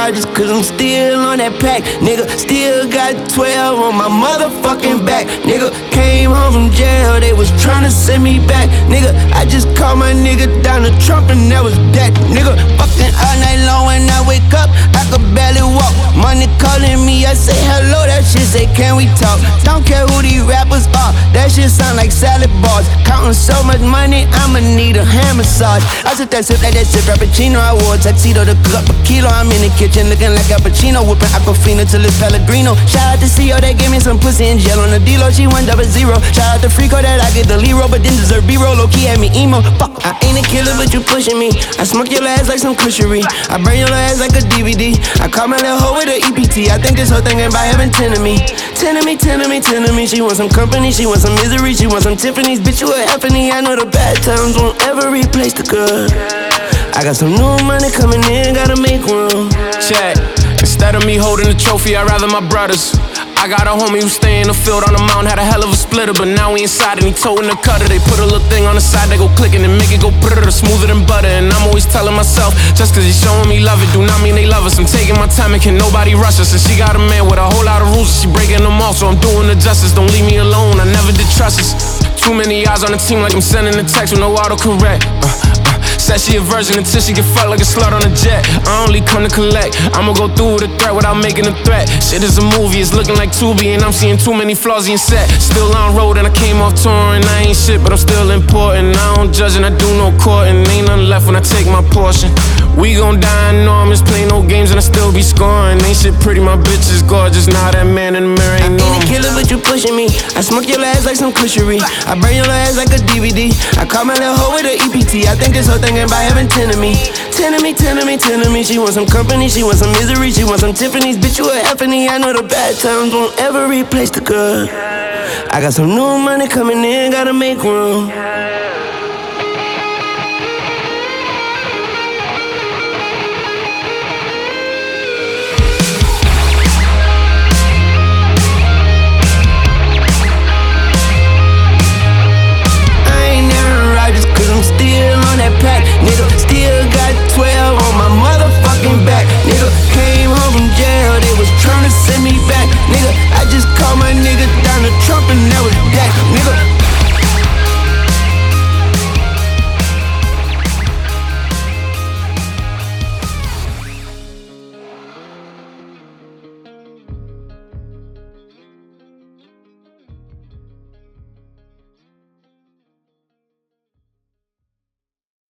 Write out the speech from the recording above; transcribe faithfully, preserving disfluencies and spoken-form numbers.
charges, cause I'm still on that pack. Nigga, still got twelve on my motherfucking back. Nigga, came home from jail, they was tryna send me back. Nigga, I just called my nigga down to Trump and that was that. Nigga, fucking all night long when I wake up, I could barely walk. Money calling me, I say hello, that shit say can we talk? Don't care who these rappers are, that shit sound like salad bars. Counting so much money, I'ma need a hand massage. I took that sip like that sip Frappuccino, I wore a tuxedo to cook up a kilo. I'm in the kitchen looking like Al Pacino, whipping Aquafina till it's Pellegrino. Shout out to C O, they gave me some pussy and gel on the D-Lo, she went double zero. Shout out to Frico that I get the Lero, but then deserve B-roll, low-key had me emo. Fuck, I ain't a killer, but you pushing me. I smoke your ass like some cushery, I burn your ass like a D V D. I call my little hoe with a E P T, I think this whole thing ain't by heaven ten to me. Ten to me, ten to me, ten to me. She wants some company, she wants some misery, she wants some Tiffany's. Bitch, you a Effany, I know the bad times won't ever replace the good. I got some new money coming in, gotta make room. Check. Instead of me holding the trophy, I'd rather my brothers. I got a homie who stay in the field on the mountain, had a hell of a splitter, but now we inside and he toting the cutter. They put a little thing on the side, they go clicking and make it go brrrr, smoother than butter. And I'm always telling myself, just cause he's showing me love it, do not mean they love us. I'm taking my time and can nobody rush us. And she got a man with a whole lot of rules and she breaking them all, so I'm doing the justice. Don't leave me alone, I never did trust us. Too many eyes on the team like I'm sending a text with no autocorrect. uh, uh, Said she a virgin until she get fucked like a slut on a jet. I only come to collect, I'ma go through with a threat without making a threat. Shit is a movie, it's looking like Tubi, and I'm seeing too many flaws in set. Still on road and I came off touring, I ain't shit, but I'm still important. I don't judge and I do no courting, ain't nothing left when I take my portion. We gon' die enormous, play no games and I still be scoring. Ain't shit pretty, my bitch is gorgeous, now that man in the mirror ain't normal. I ain't a killer, but you pushing me. I smoke your ass like some cushery, I burn your ass like a D V D. I call my little hoe with a E P T, I think this whole thing ain't by heaven ten to me. Ten to me, ten to me, ten to me. She wants some company, she wants some misery, she wants some Tiffany's. Bitch, you a Effany, I know the bad times won't ever replace the good. I got some new money coming in, gotta make room.